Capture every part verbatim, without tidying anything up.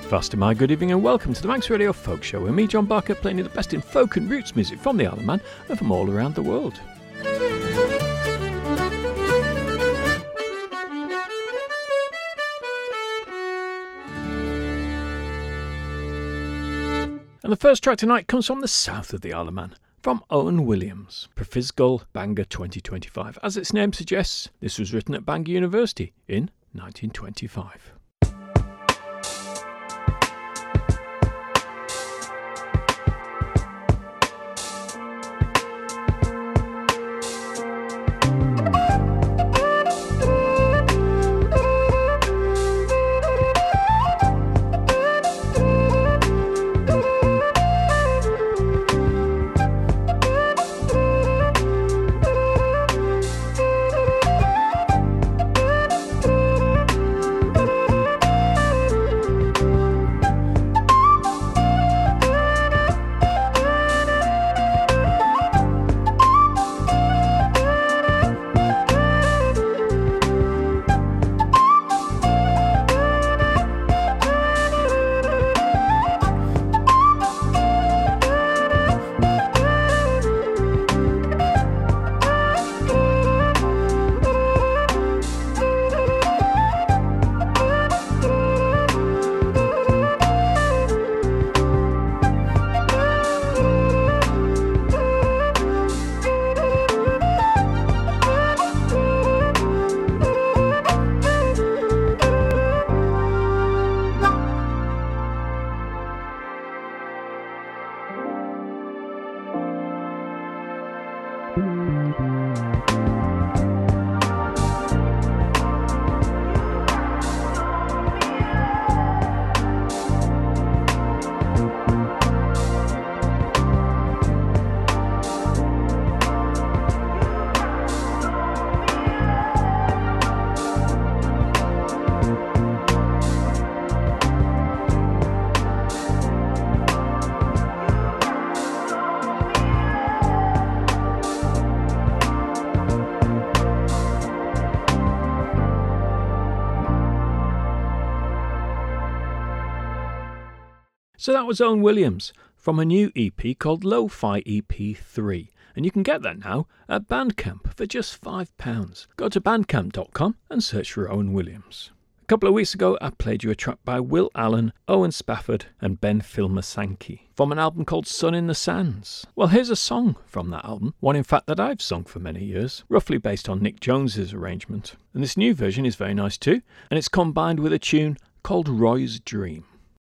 Breakfast, my good evening and welcome to the Manx Radio Folk Show with me, John Barker, playing you the best in folk and roots music from the Isle of Man and from all around the world. And the first track tonight comes from the south of the Isle of Man, from Owen Williams, Profisgol Bangor twenty twenty-five. As its name suggests, this was written at Bangor University in nineteen twenty-five. So that was Owen Williams from a new E P called Lo-Fi E P three, and you can get that now at Bandcamp for just five pounds. Go to bandcamp dot com and search for Owen Williams. A couple of weeks ago I played you a track by Will Allen, Owen Spafford and Ben Filmer-Sankey from an album called Sun in the Sands. Well, here's a song from that album, one in fact that I've sung for many years, roughly based on Nick Jones's arrangement. And this new version is very nice too, and it's combined with a tune called Roy's Dream.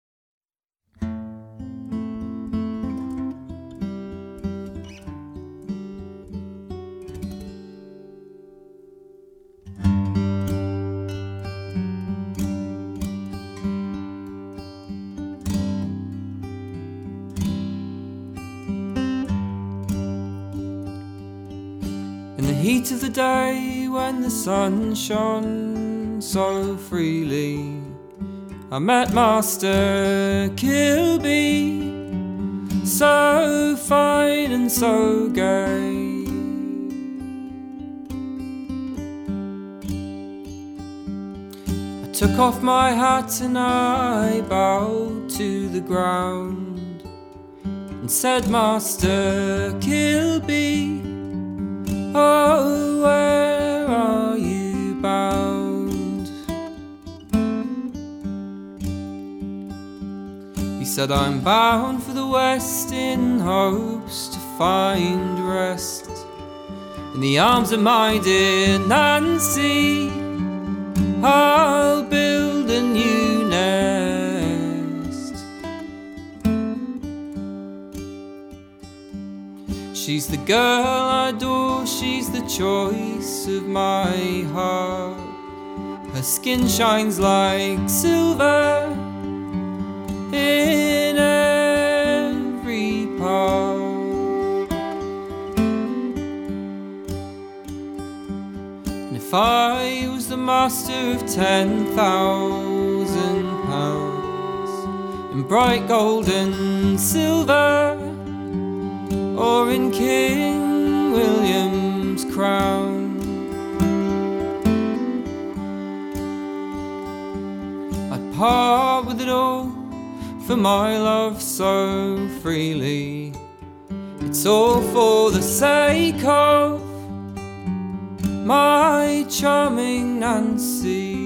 Heat of the day when the sun shone so freely, I met Master Kilby, so fine and so gay. I took off my hat and I bowed to the ground and said, Master Kilby, oh, where are you bound? He said, I'm bound for the west in hopes to find rest in the arms of my dear Nancy. I'll build a new nest. She's the girl I adore, she's the choice of my heart. Her skin shines like silver in every part. And if I was the master of ten thousand pounds in bright gold and silver, or in King William's crown, I'd part with it all for my love so freely. It's all for the sake of my charming Nancy.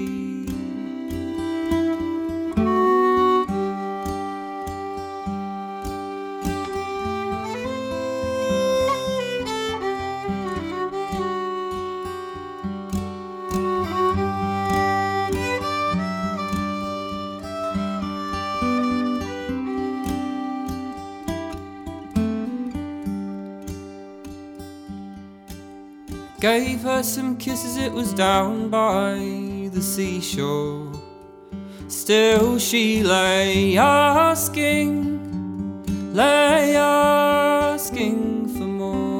Gave her some kisses, it was down by the seashore. Still she lay asking, lay asking for more.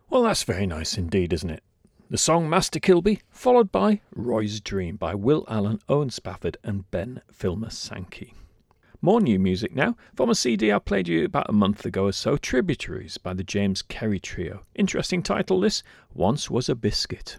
Well, that's very nice indeed, isn't it? The song Master Kilby, followed by Roy's Dream by Will Allen, Owen Spafford and Ben Filmer Sankey. More new music now, from a C D I played you about a month ago or so, Tributaries by the James Kerry Trio. Interesting title this, Once Was a Biscuit.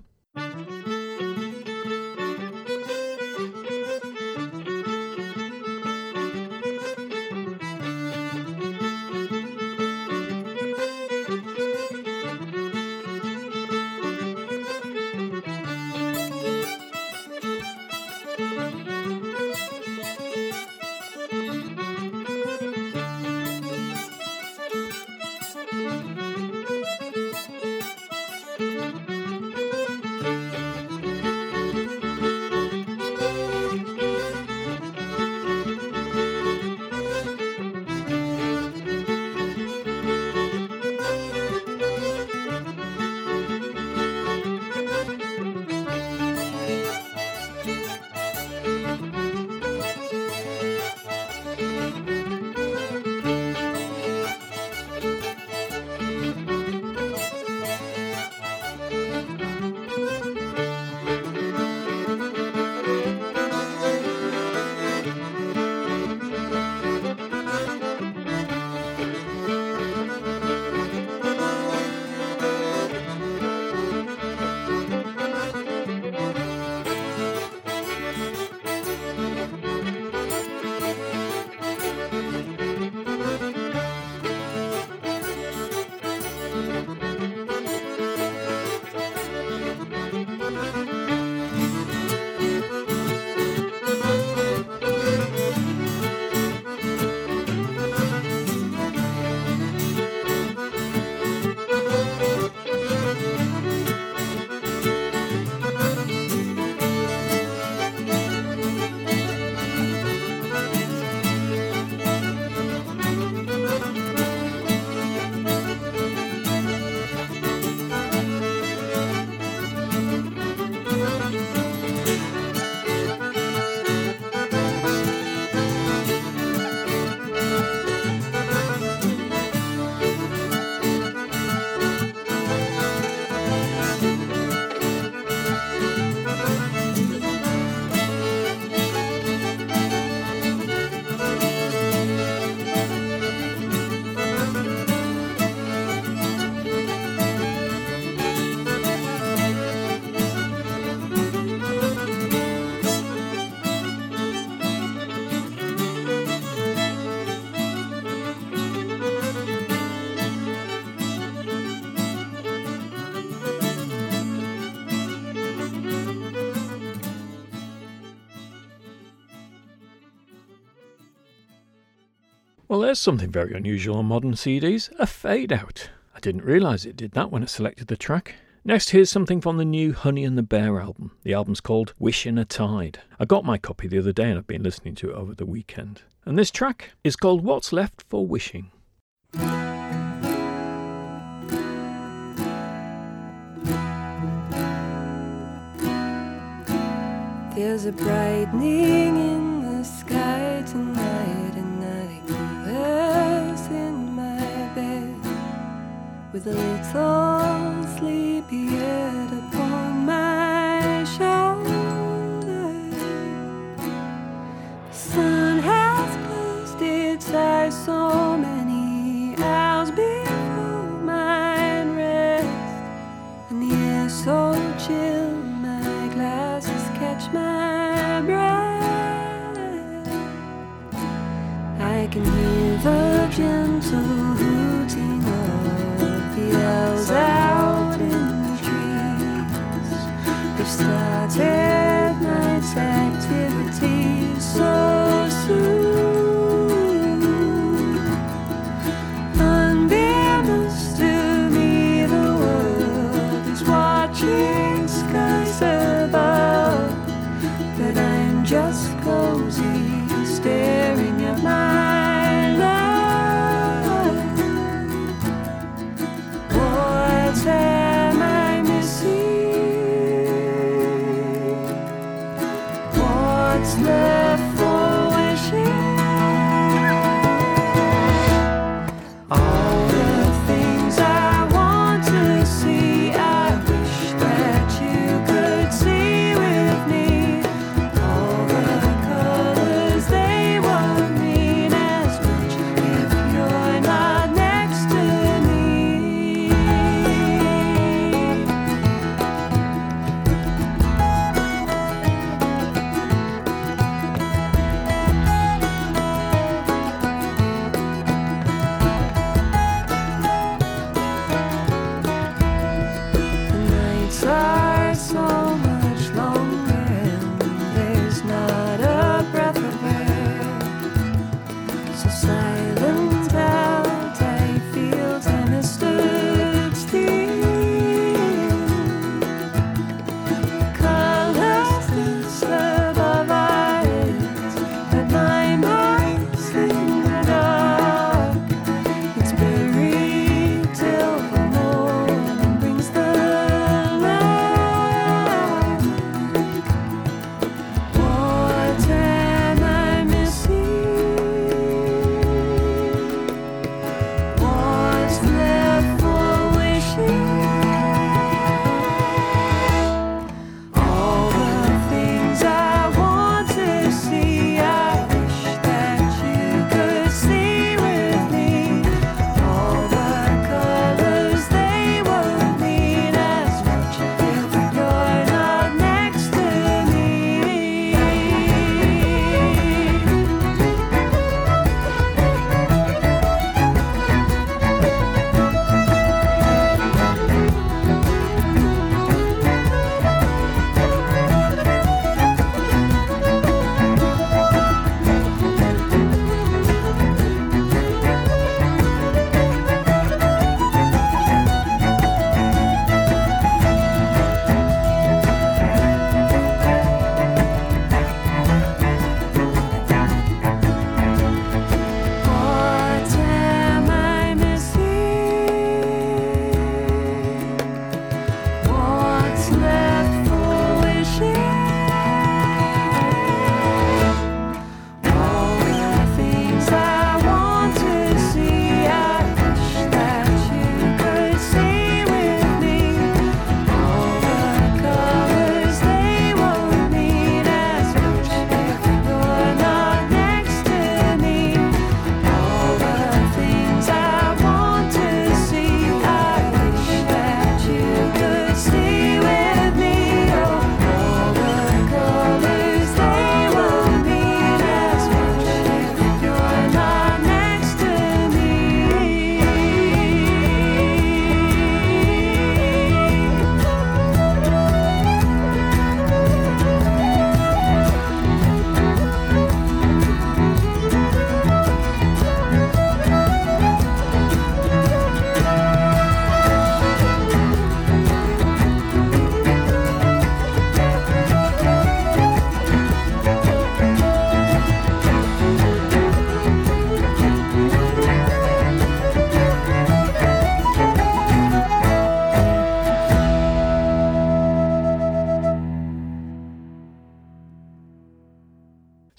Well, there's something very unusual on modern C Ds, a fade out. I didn't realise it did that when I selected the track. Next, here's something from the new Honey and the Bear album. The album's called Wish in a Tide. I got my copy the other day and I've been listening to it over the weekend. And this track is called What's Left for Wishing. There's a brightening in the sky tonight, and I converse in my bed with a little sleepy head upon my shoulder. The sun has closed its eyes so many hours before mine rest, and the air so chill my glasses catch my breath. I can hear the gentle hooting of the owls out in the trees. They've started night's activities so soon. Unbeknownst to me, the world is watching skies above, but I'm just cozy, staring at my love. What am I missing? What's left for wishing? All the things I want to say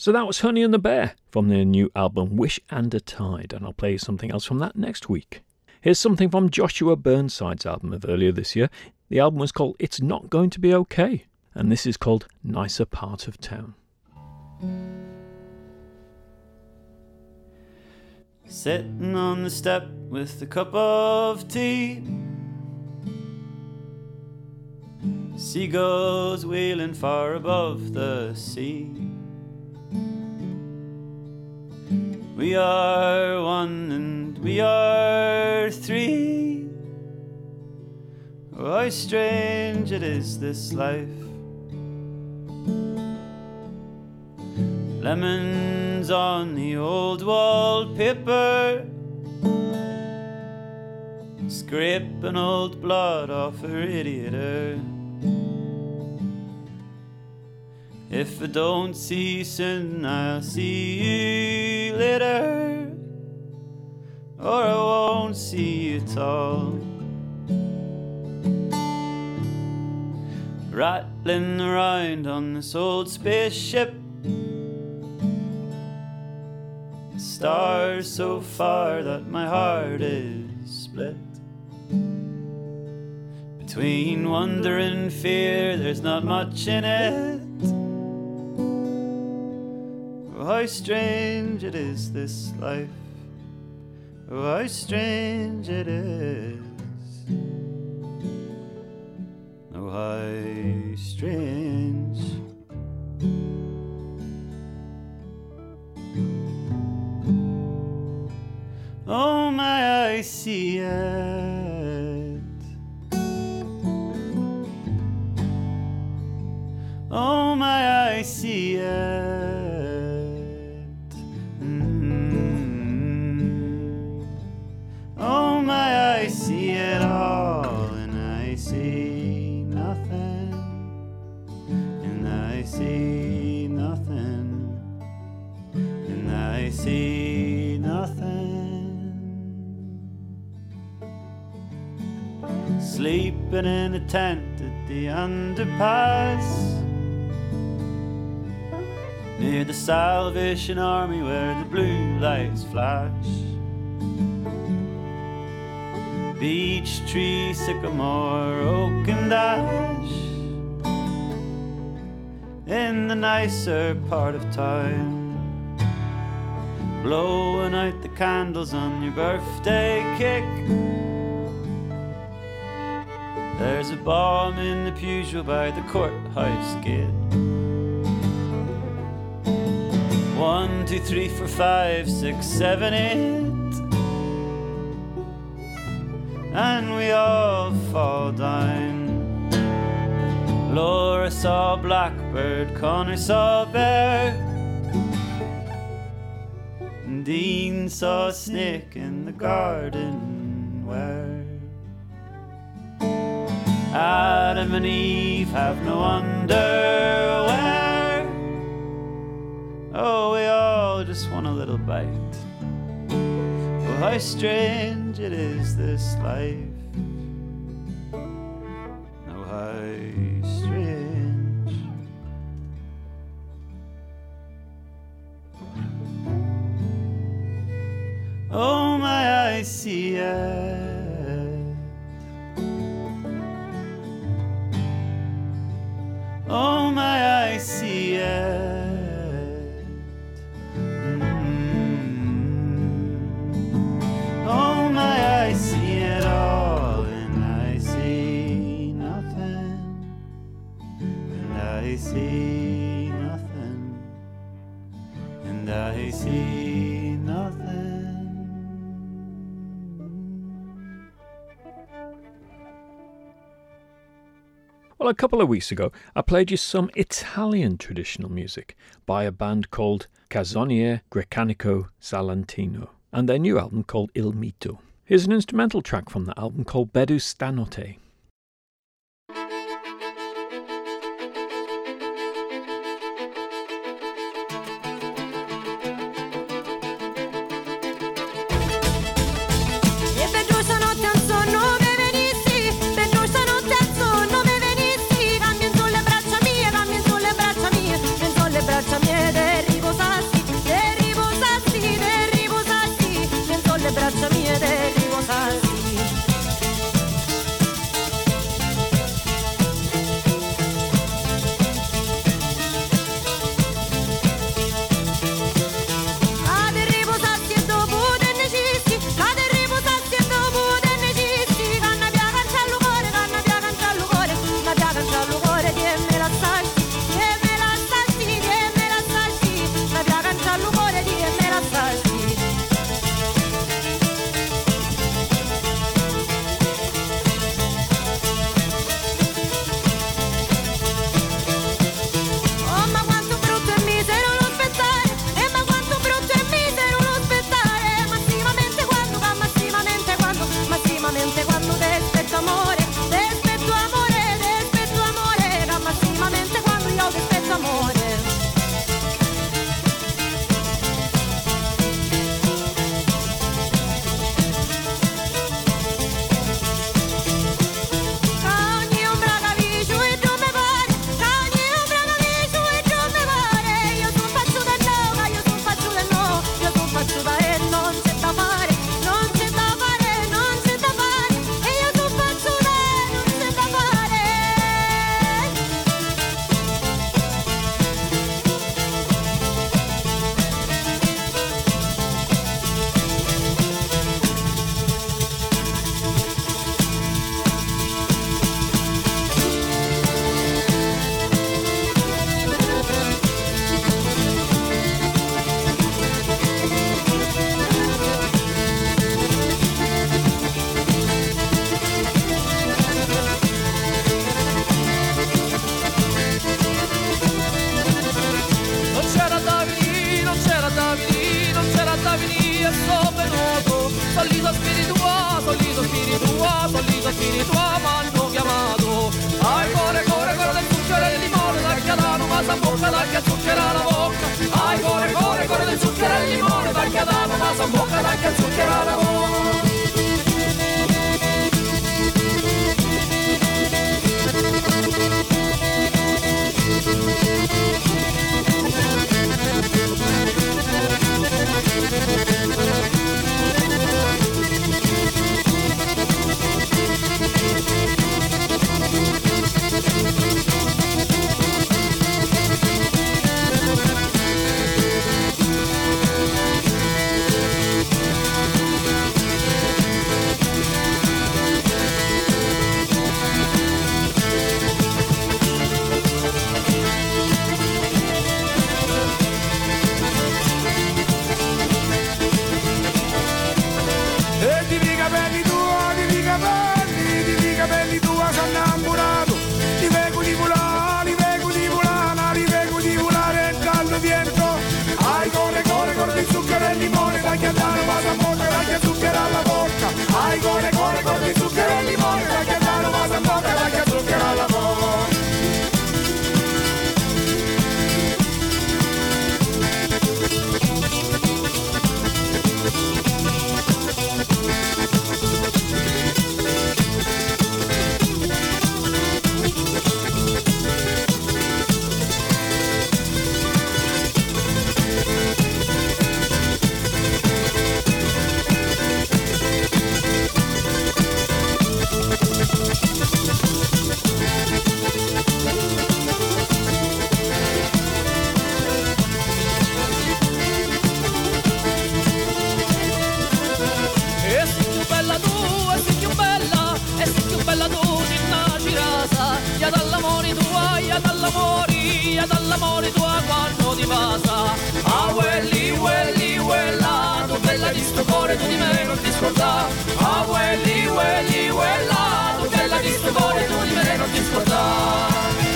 So that was Honey and the Bear from their new album Wish and a Tide, and I'll play you something else from that next week. Here's something from Joshua Burnside's album of earlier this year. The album was called It's Not Going to Be Okay, and this is called Nicer Part of Town. Sitting on the step with a cup of tea, seagulls wheeling far above the sea. We are one and we are three. Oh, how strange it is, this life. Lemons on the old wallpaper, scraping old blood off a radiator. If I don't see you soon, I'll see you later, or I won't see you at all. Rattling around on this old spaceship, stars so far that my heart is split. Between wonder and fear, there's not much in it. Oh, how strange it is, this life. Oh, how strange it is. Oh, how strange. Oh my, I see it. Oh my, I see it. Mm-hmm. Oh my, I see it all, and I see nothing, and I see nothing, and I see nothing. Sleeping in a tent at the underpass, near the Salvation Army where the blue lights flash. Beech tree, sycamore, oak and ash, in the nicer part of town, blowing out the candles on your birthday cake. There's a bomb in the Peugeot by the courthouse gate. One, two, three, four, five, six, seven, eight, and we all fall down. Laura saw a blackbird, Connor saw a bear, and Dean saw a snake in the garden where Adam and Eve have no underwear. Oh, we all just want a little bite. Oh, how strange it is, this life. Oh, how strange. Oh my, I see it. Oh my, I see it. Mm-hmm. Oh my, I see it all, and I see nothing, and I see nothing, and I see nothing. Well, a couple of weeks ago, I played you some Italian traditional music by a band called Casoniere Grecanico Salentino and their new album called Il Mito. Here's an instrumental track from that album called Bedu Stanotte. Braccia mie, dentro le braccia mie, arrivo ma sono innamorato, li vengo di volare, li vengo di volare, li vengo di volare il caldo viento. Ai corre, corre, corre di zucchero e limone, dai che andare, vado a bocca, dai che zucchero alla bocca. Ai corre, corre, corre di zucchero e limone, dai che andare, vado a bocca, dai che zucchero alla bocca. Dall'amore tua quando ti passa. Ah, welli, welli, wella, tu bella di sto cuore, tu di me non ti scordà. Ah, welli, welli, wella, tu bella di sto cuore, tu di me non ti scordà.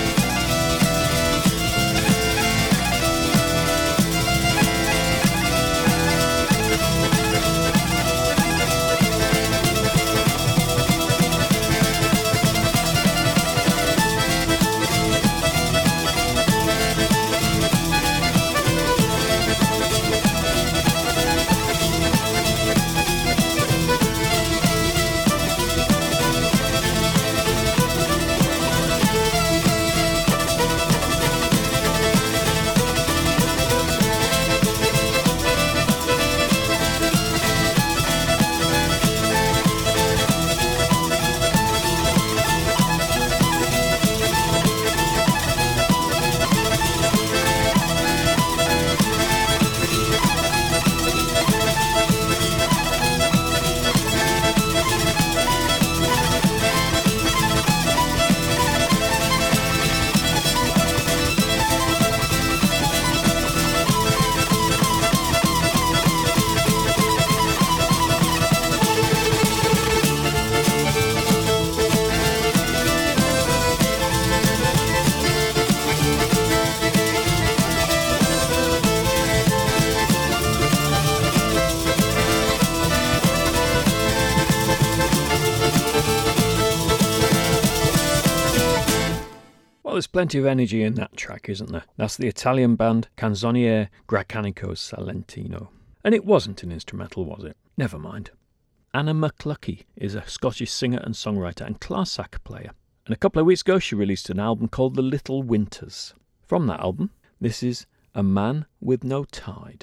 There's plenty of energy in that track, isn't there? That's the Italian band Canzoniere Graccanico Salentino. And it wasn't an instrumental, was it? Never mind. Anna McCluskey is a Scottish singer and songwriter and clarinet player. And a couple of weeks ago she released an album called The Little Winters. From that album, this is A Man With No Tide.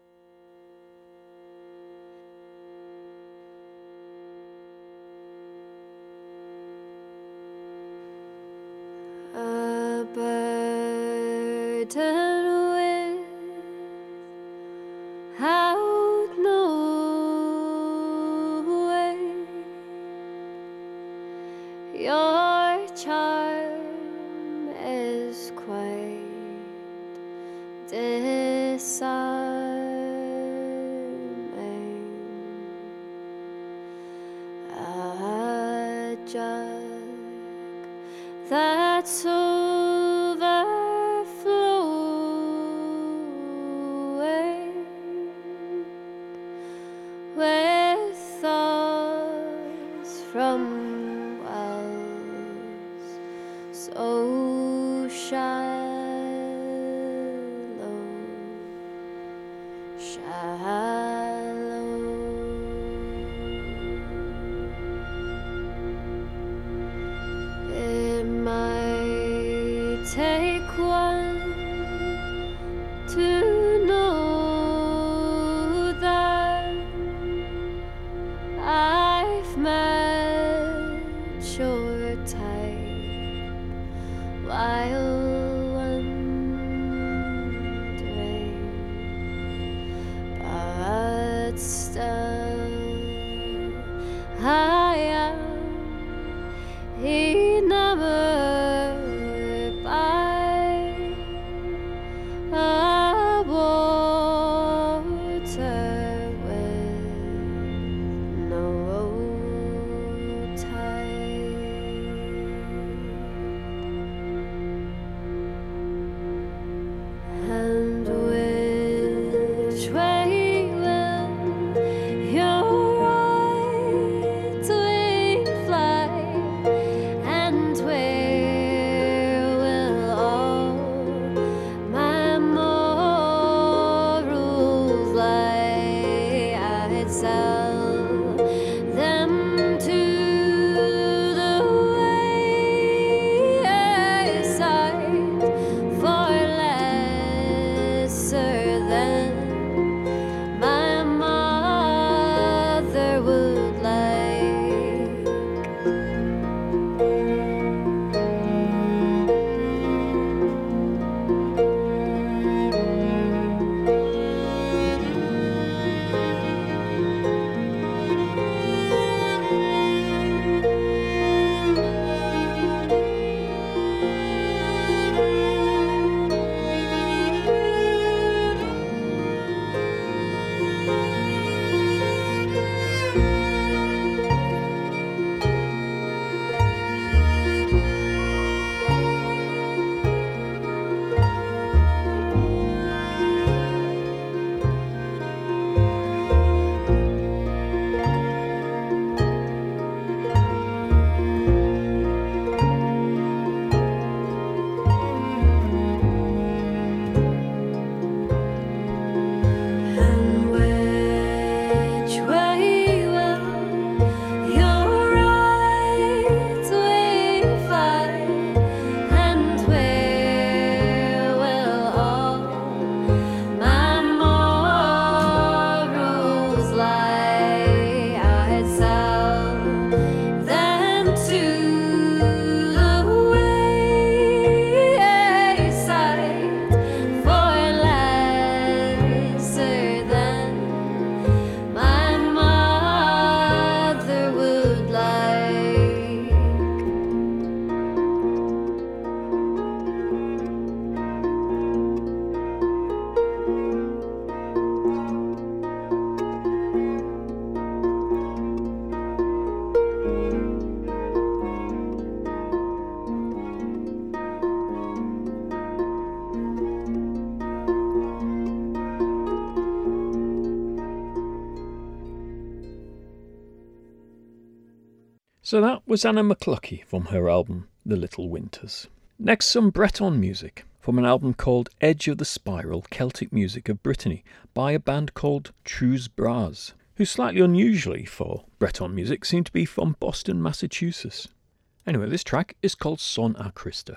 A burden without no weight, your charm is quite disarming. A jug that's overflowing with thoughts from wells so shallow, shallow. It might take one to know that I've met your type while wondering, but still I am enamored by a water with no tide. So that was Anna McLuckie from her album The Little Winters. Next, some Breton music from an album called Edge of the Spiral, Celtic Music of Brittany by a band called Trus Bras, who slightly unusually for Breton music seem to be from Boston, Massachusetts. Anyway, this track is called Son a Christa.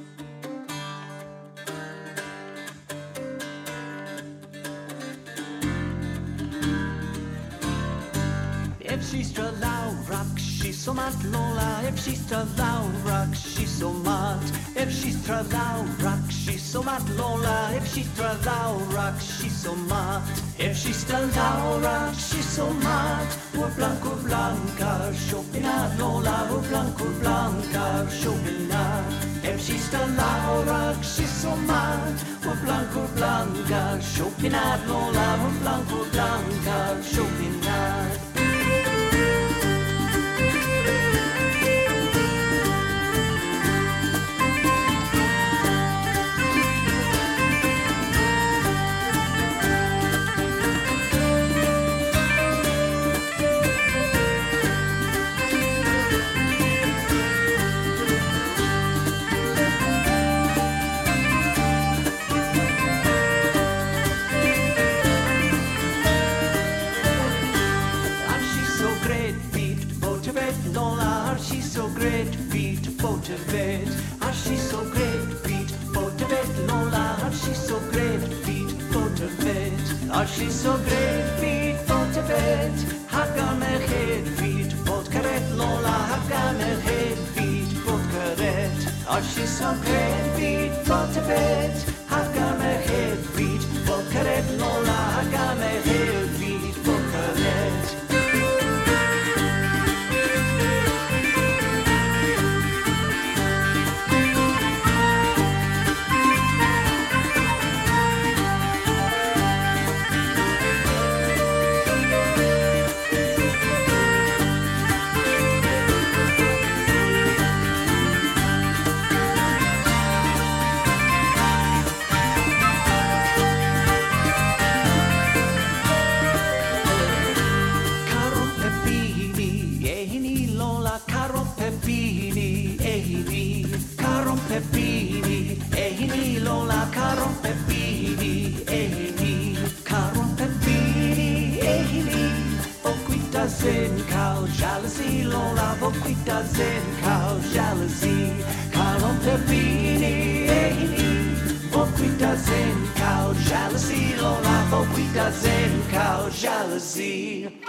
If she's tra laurach, she's so mat lola. If she's tra laurach, she's so mat. If she's tra laurach, she's so mat lola. If she's tra laurach, she's so mat. If she's tra laurach, she's so mat. Ur blanco blanca, chopinat lola. Ur blanco blanca, chopinat. If she's tra laurach, she's so mat. Ur blanco blanca, chopinat lola. Ur blanco blanca, chopinat. Great feet, motivate. Are she so great feet, motivate Lola? Are she so great feet, motivate? Are she so great feet, motivate? Hagan er head feet, motivate Lola. Hagan er head feet, motivate. Are she so great feet, motivate? Hagan er head feet, motivate Lola. Hagan er head feet, motivate. Peppini, ehini Lola, caron Peppini, ehini, caron Peppini, ehini. Boquita zen cow jealousy Lola, boquita zen cow jealousy, caron Peppini, ehini. Boquita zen cow jealousy Lola, boquita zen cow jealousy.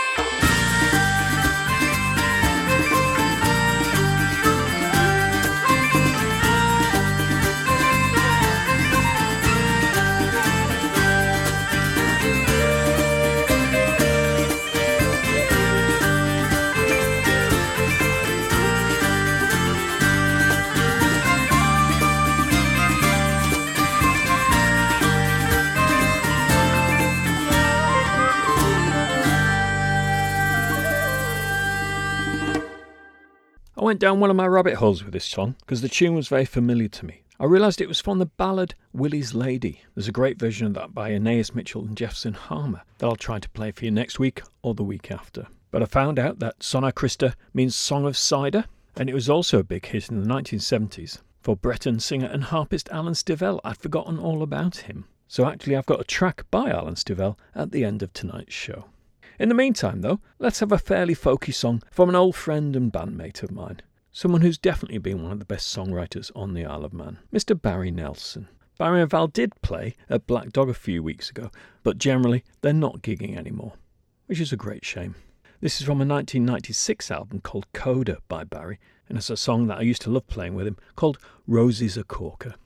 I went down one of my rabbit holes with this song because the tune was very familiar to me. I realised it was from the ballad Willie's Lady. There's a great version of that by Aeneas Mitchell and Jefferson Harmer that I'll try to play for you next week or the week after. But I found out that Son a Christa means Song of Cider, and it was also a big hit in the nineteen seventies for Breton singer and harpist Alan Stivell. I'd forgotten all about him. So actually I've got a track by Alan Stivell at the end of tonight's show. In the meantime, though, let's have a fairly folky song from an old friend and bandmate of mine. Someone who's definitely been one of the best songwriters on the Isle of Man, Mister Barry Nelson. Barry and Val did play at Black Dog a few weeks ago, but generally they're not gigging anymore, which is a great shame. This is from a nineteen ninety-six album called Coda by Barry, and it's a song that I used to love playing with him called Rosie's a Corker.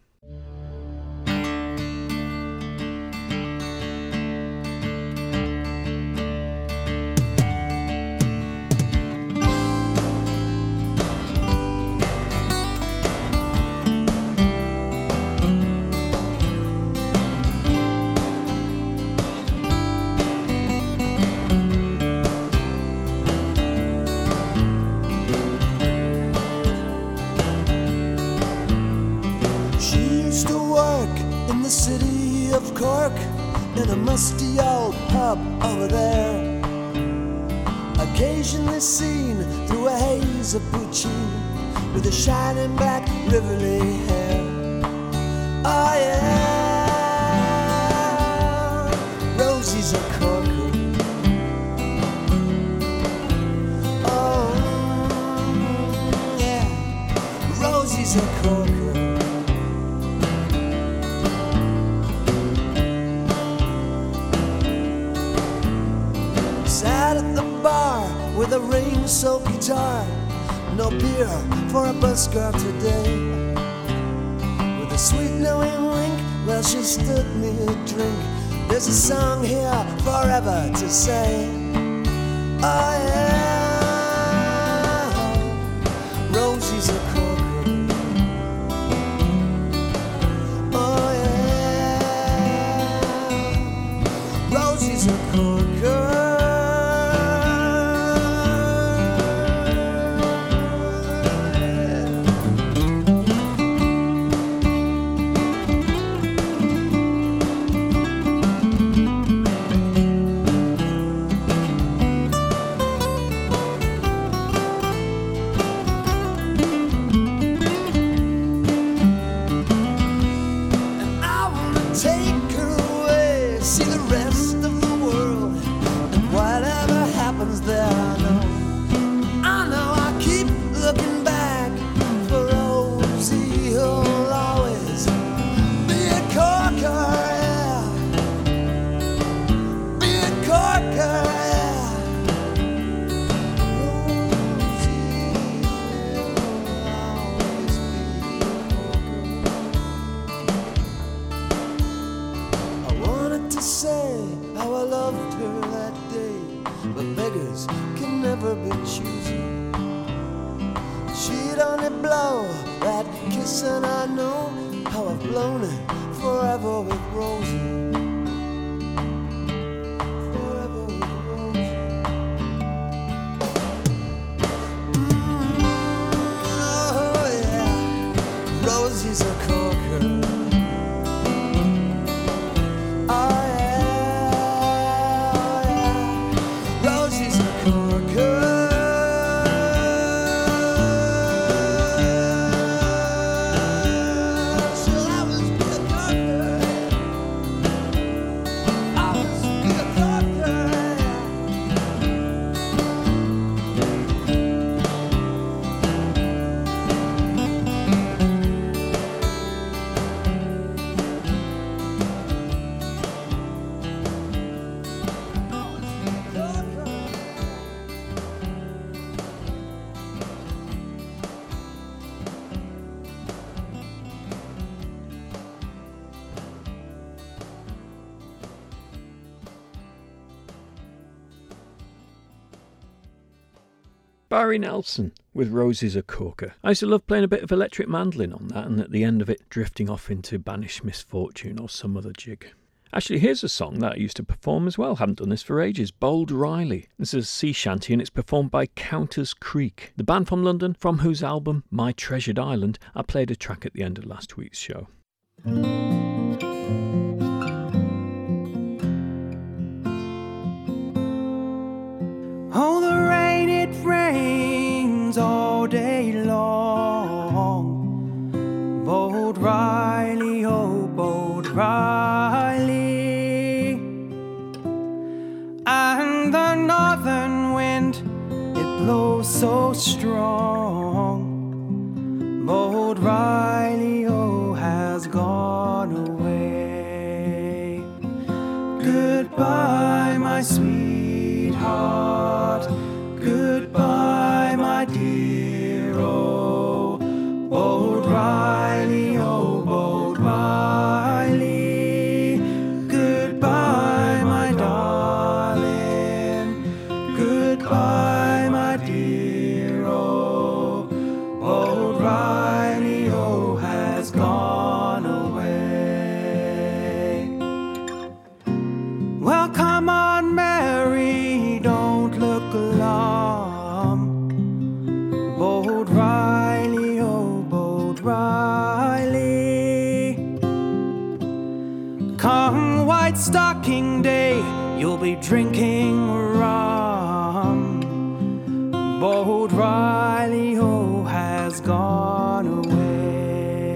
In a musty old pub over there, a occasionally seen through a haze of poutine with a shining black riverly hair. Oh yeah, Rosie's a corker. Oh yeah, Rosie's a corker. Sat at the bar with a rain-soaked guitar. No beer for a busker today. With a sweet knowing wink, well she stood me a drink. There's a song here forever to say. Oh yeah, Rosie's a corker. Oh yeah, Rosie's a corker. And I know how I've blown it forever with Rosie. Forever with Rosie. Mm, oh yeah, Rosie's a corker. Oh yeah, oh yeah, Rosie's a corker. Barry Nelson with Rosie's a Corker. I used to love playing a bit of electric mandolin on that, and at the end of it drifting off into Banished Misfortune or some other jig. Actually, here's a song that I used to perform as well. Haven't done this for ages. Bold Riley. This is a sea shanty and it's performed by Counters Creek, the band from London from whose album My Treasured Island I played a track at the end of last week's show. Oh, the rain, it rains all day long. Bold Riley, oh, Bold Riley. And the northern wind, it blows so strong. Bold Riley, oh, has gone away. Goodbye, my sweetheart. Goodbye, my dear, oh, Bold Riley, oh, Bold Riley. Goodbye, my darling. Goodbye, my dear, oh, Bold Riley, oh, has gone away. Well, come on, Mary, don't look alarmed. Bold Riley, oh, Bold Riley. Come White Stocking Day, you'll be drinking rum. Bold Riley-O has gone away.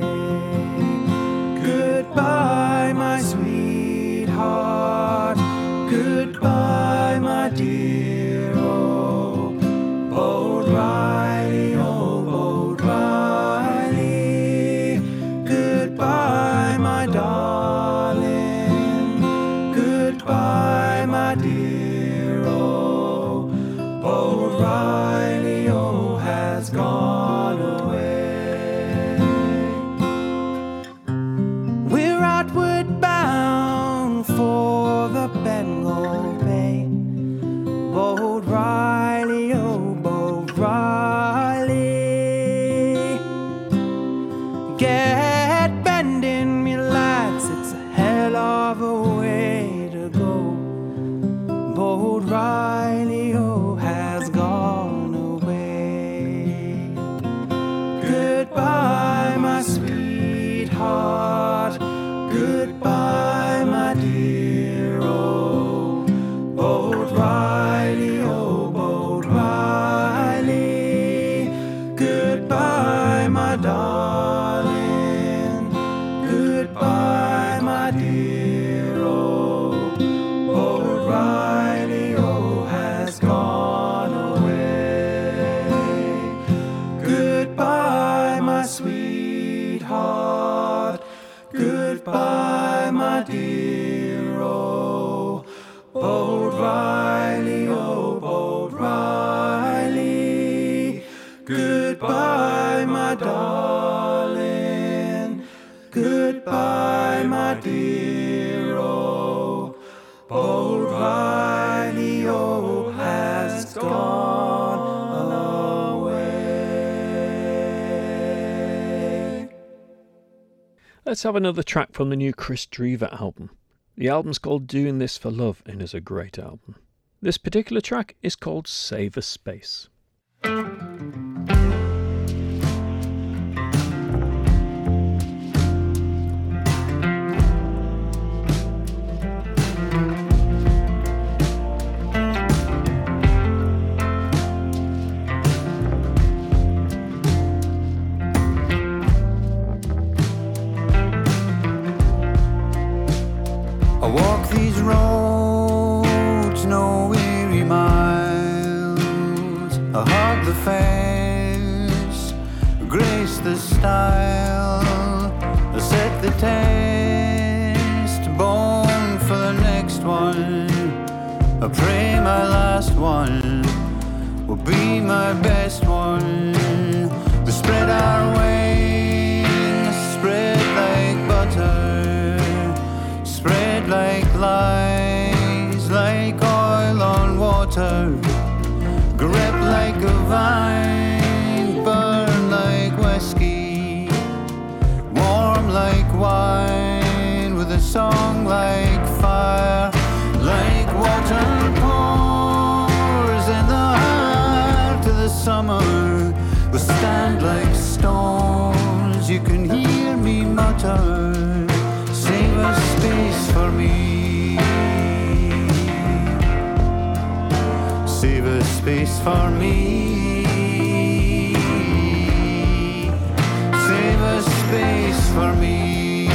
Goodbye, my sweetheart. Goodbye, my dear. Oh, Bold Riley-O, Bold Riley. Goodbye, my darling. Goodbye, my dear. Oh, Bold Riley-O has gone away. We're outward bound for the Bengal Bay. Bold Riley-O, Bold Riley. Get bending, me lads, it's a hell of a way to go. Bold Riley-O has gone away. Goodbye, my sweetheart. Goodbye, my dear. Oh, Bold Riley-O, Bold Riley. Goodbye, my darling. Goodbye, my dear. Oh, Bold Riley-O has gone away. Goodbye, my sweetheart. Goodbye, my dear. Oh, Bold Riley-O, Bold Riley. Goodbye, my darling. Goodbye, my dear. Oh, Bold Riley-O has gone away. Let's have another track from the new Chris Drever album. The album's called Doing This for Love and is a great album. This particular track is called Save a Space. I walk these roads, no weary miles. I hug the face, grace the style. I set the taste, born for the next one. I pray my last one will be my best one. We spread our wings, spread like butter. Spread like lies, like oil on water. Grip like a vine, burn like whiskey. Warm like wine, with a song like fire. Like water pours in the heart of the summer. We stand like stones, you can hear me mutter. Save a space for me. Save a space for me. Save a space for me.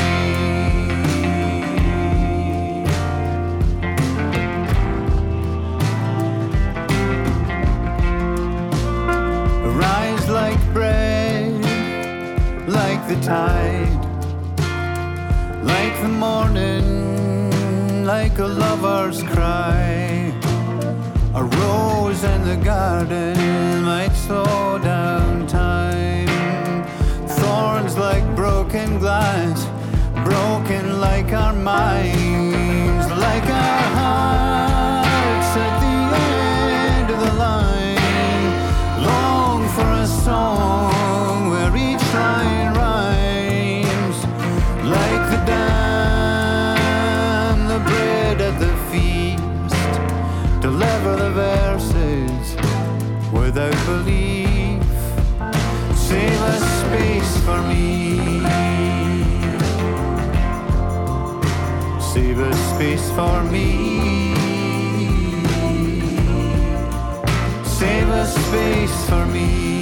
Rise like bread, like the tide. Like the morning, like a lover's cry. A rose in the garden might slow down time. Thorns like broken glass, broken like our minds. Like our hearts at the end of the line. Long for a song where each line rhymes. Like the dam, the bread at the feast, deliver the verses without belief. Save a space for me. Save a space for me. Save a a space for me.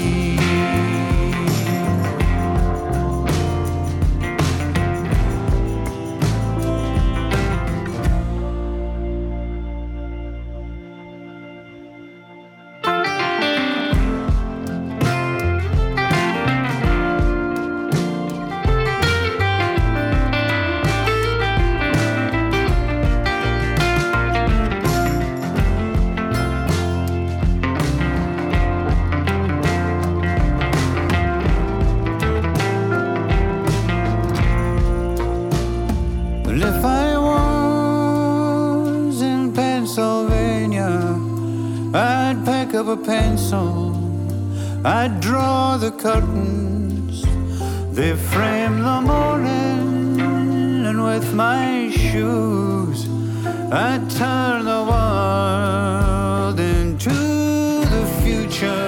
Of a pencil, I'd draw the curtains, they frame the morning, and with my shoes I'd turn the world into the future.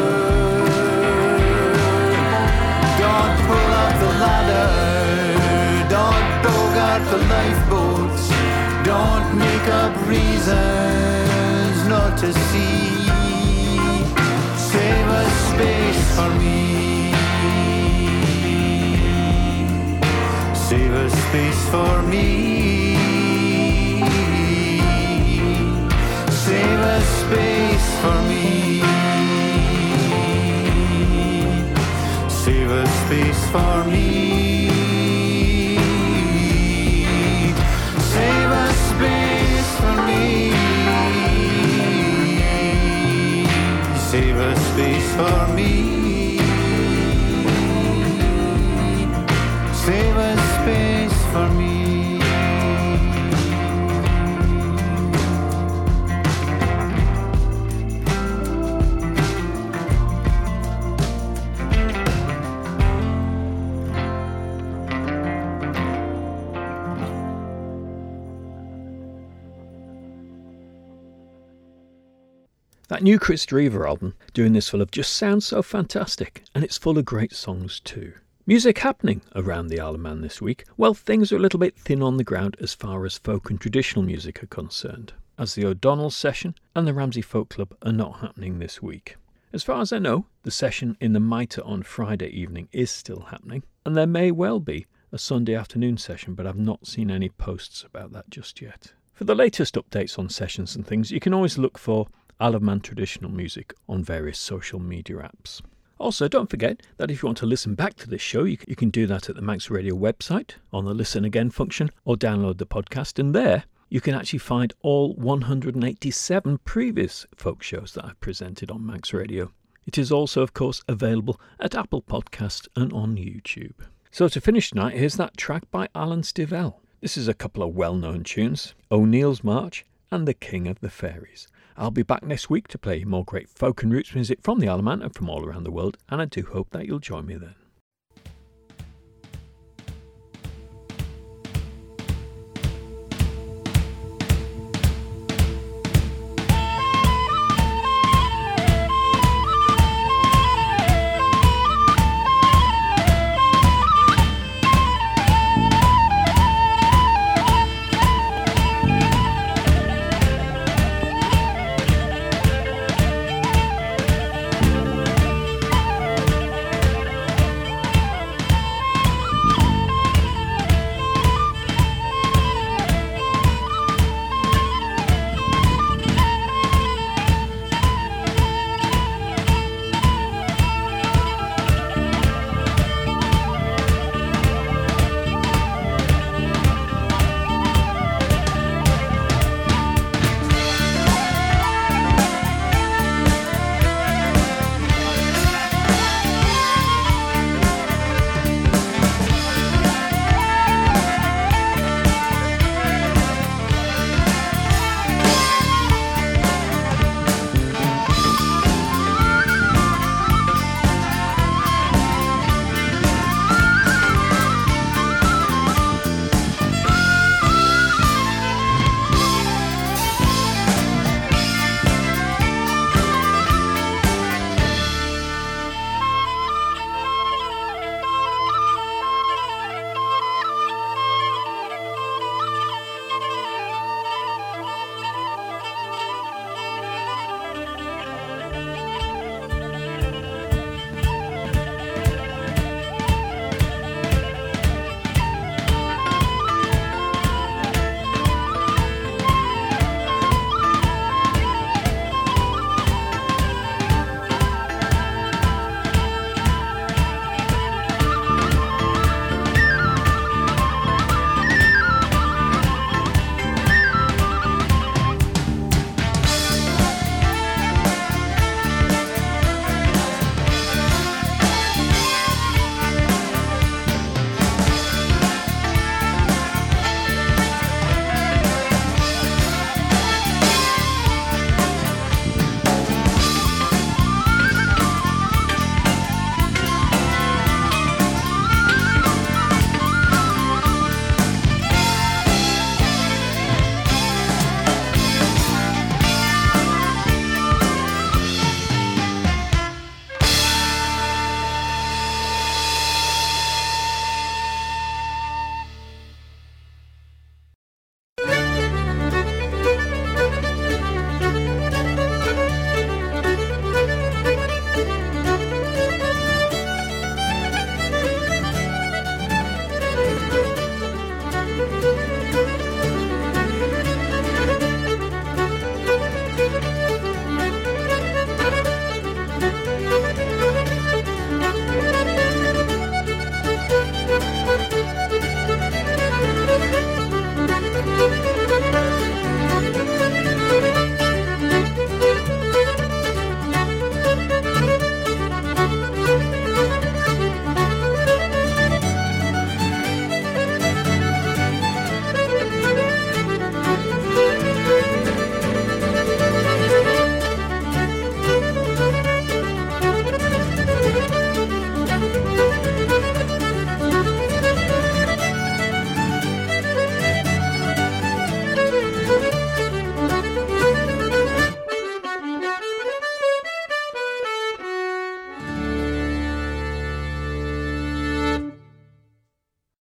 Don't pull up the ladder, don't bogart the lifeboats, don't make up reasons not to see. Save a space for me. Save a space for me. Save a space for me. Save a space for me. Save a space for me. Save a space for me. Save a space for me. That new Chris Drever album, Doing This for Love, just sounds so fantastic, and it's full of great songs too. Music happening around the Isle of Man this week. Well, things are a little bit thin on the ground as far as folk and traditional music are concerned, as the O'Donnell Session and the Ramsey Folk Club are not happening this week. As far as I know, the session in the Mitre on Friday evening is still happening, and there may well be a Sunday afternoon session, but I've not seen any posts about that just yet. For the latest updates on sessions and things, you can always look for Isle of Man Traditional Music on various social media apps. Also, don't forget that if you want to listen back to this show, you can, you can do that at the Manx Radio website on the Listen Again function, or download the podcast, and there you can actually find all one hundred eighty-seven previous folk shows that I've presented on Manx Radio. It is also, of course, available at Apple Podcasts and on YouTube. So to finish tonight, here's that track by Alan Stivell. This is a couple of well-known tunes, O'Neill's March and The King of the Fairies. I'll be back next week to play more great folk and roots music from the Isle of Man and from all around the world, and I do hope that you'll join me then.